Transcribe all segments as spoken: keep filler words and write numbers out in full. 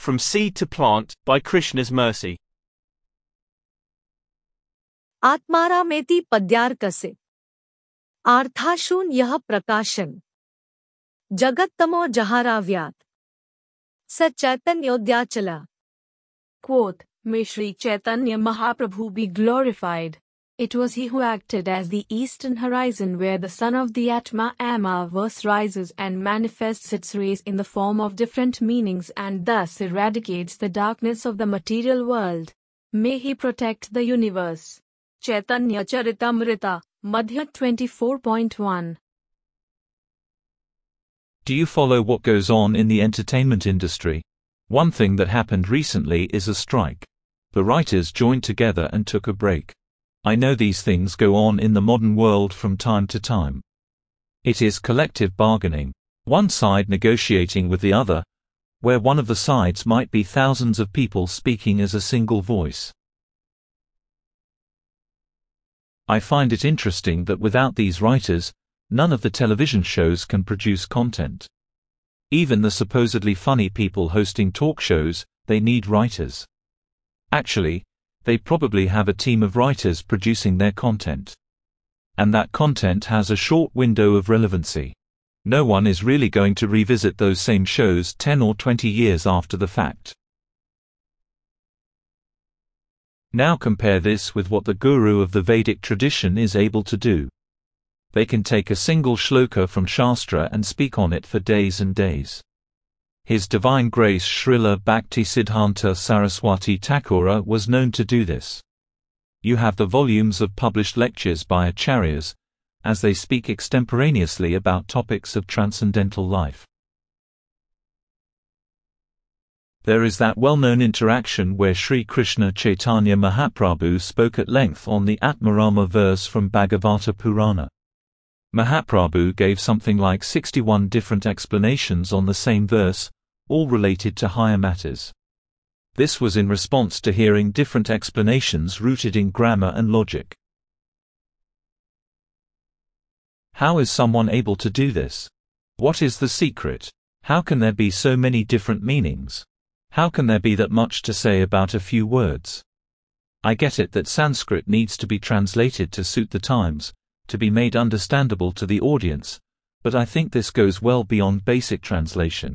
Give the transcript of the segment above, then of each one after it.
From Seed to Plant, by Krishna's Mercy. आत्मारामेति पद्यार कसे आर्थाशून यह प्रकाशन जगत्तमो जहाराव्यात स चैतन्योद्याचला. Quote, May Sri Chaitanya Mahaprabhu be glorified. It was he who acted as the eastern horizon where the sun of the Atma Amaverse rises and manifests its rays in the form of different meanings and thus eradicates the darkness of the material world. May he protect the universe. Chaitanya Charitamrita, Madhya twenty-four point one. Do you follow what goes on in the entertainment industry? One thing that happened recently is a strike. The writers joined together and took a break. I know these things go on in the modern world from time to time. It is collective bargaining, one side negotiating with the other, where one of the sides might be thousands of people speaking as a single voice. I find it interesting that without these writers, none of the television shows can produce content. Even the supposedly funny people hosting talk shows, they need writers. Actually, they probably have a team of writers producing their content. And that content has a short window of relevancy. No one is really going to revisit those same shows ten or twenty years after the fact. Now compare this with what the guru of the Vedic tradition is able to do. They can take a single shloka from Shastra and speak on it for days and days. His Divine Grace Srila Bhaktisiddhanta Saraswati Thakura was known to do this. You have the volumes of published lectures by acharyas, as they speak extemporaneously about topics of transcendental life. There is that well-known interaction where Sri Krishna Chaitanya Mahaprabhu spoke at length on the Atmarama verse from Bhagavata Purana. Mahaprabhu gave something like sixty-one different explanations on the same verse, all related to higher matters. This was in response to hearing different explanations rooted in grammar and logic. How is someone able to do this? What is the secret? How can there be so many different meanings? How can there be that much to say about a few words? I get it that Sanskrit needs to be translated to suit the times, to be made understandable to the audience, but I think this goes well beyond basic translation.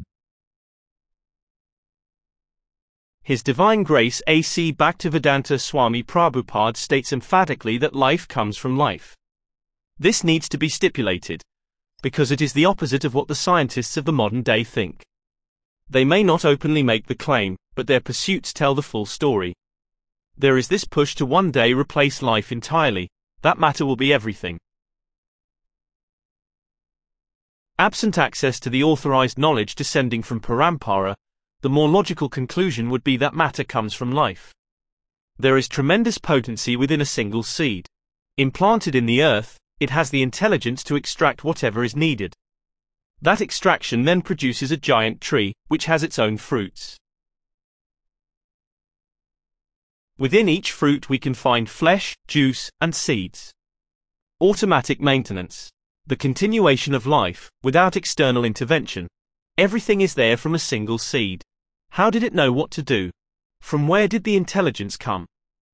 His Divine Grace A C Bhaktivedanta Swami Prabhupada states emphatically that life comes from life. This needs to be stipulated, because it is the opposite of what the scientists of the modern day think. They may not openly make the claim, but their pursuits tell the full story. There is this push to one day replace life entirely. That matter will be everything. Absent access to the authorized knowledge descending from Parampara, the more logical conclusion would be that matter comes from life. There is tremendous potency within a single seed. Implanted in the earth, it has the intelligence to extract whatever is needed. That extraction then produces a giant tree, which has its own fruits. Within each fruit we can find flesh, juice, and seeds. Automatic maintenance. The continuation of life, without external intervention. Everything is there from a single seed. How did it know what to do? From where did the intelligence come?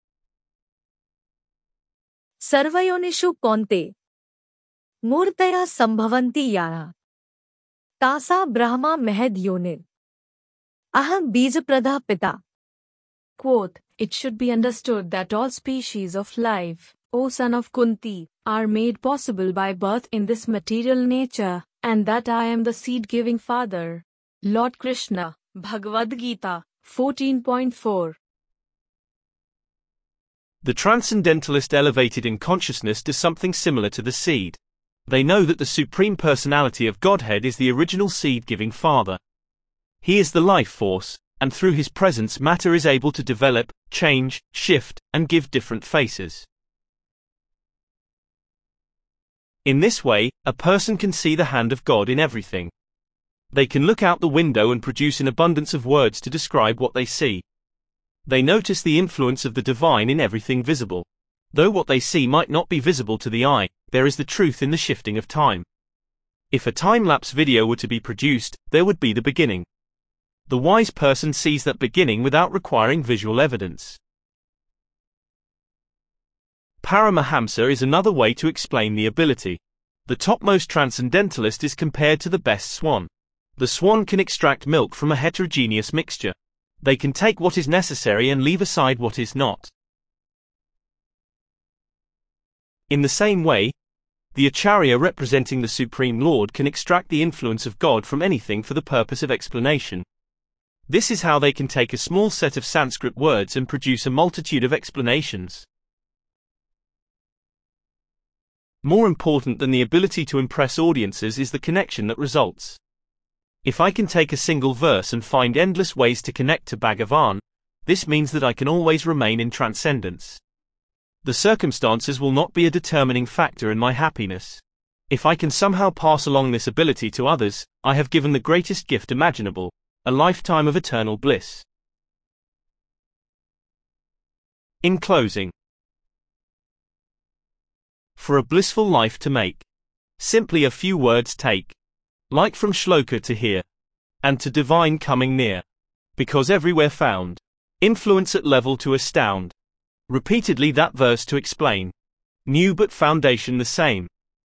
सर्वयोनिषु कौन्ते मूर्तया संभवन्ति याः तासा ब्रह्मा महद् योनिर् अहं बीजप्रदः पिता. Quote, It should be understood that all species of life, O son of Kunti, are made possible by birth in this material nature, and that I am the seed-giving father. Lord Krishna, Bhagavad Gita, fourteen point four. The transcendentalist elevated in consciousness does something similar to the seed. They know that the Supreme Personality of Godhead is the original seed-giving Father. He is the life force, and through his presence matter is able to develop, change, shift, and give different faces. In this way, a person can see the hand of God in everything. They can look out the window and produce an abundance of words to describe what they see. They notice the influence of the divine in everything visible. Though what they see might not be visible to the eye, there is the truth in the shifting of time. If a time-lapse video were to be produced, there would be the beginning. The wise person sees that beginning without requiring visual evidence. Paramahamsa is another way to explain the ability. The topmost transcendentalist is compared to the best swan. The swan can extract milk from a heterogeneous mixture. They can take what is necessary and leave aside what is not. In the same way, the Acharya representing the Supreme Lord can extract the influence of God from anything for the purpose of explanation. This is how they can take a small set of Sanskrit words and produce a multitude of explanations. More important than the ability to impress audiences is the connection that results. If I can take a single verse and find endless ways to connect to Bhagavan, this means that I can always remain in transcendence. The circumstances will not be a determining factor in my happiness. If I can somehow pass along this ability to others, I have given the greatest gift imaginable, a lifetime of eternal bliss. In closing, for a blissful life to make, simply a few words take, like from shloka to here, and to divine coming near, because everywhere found, influence at level to astound, repeatedly that verse to explain, new but foundation the same,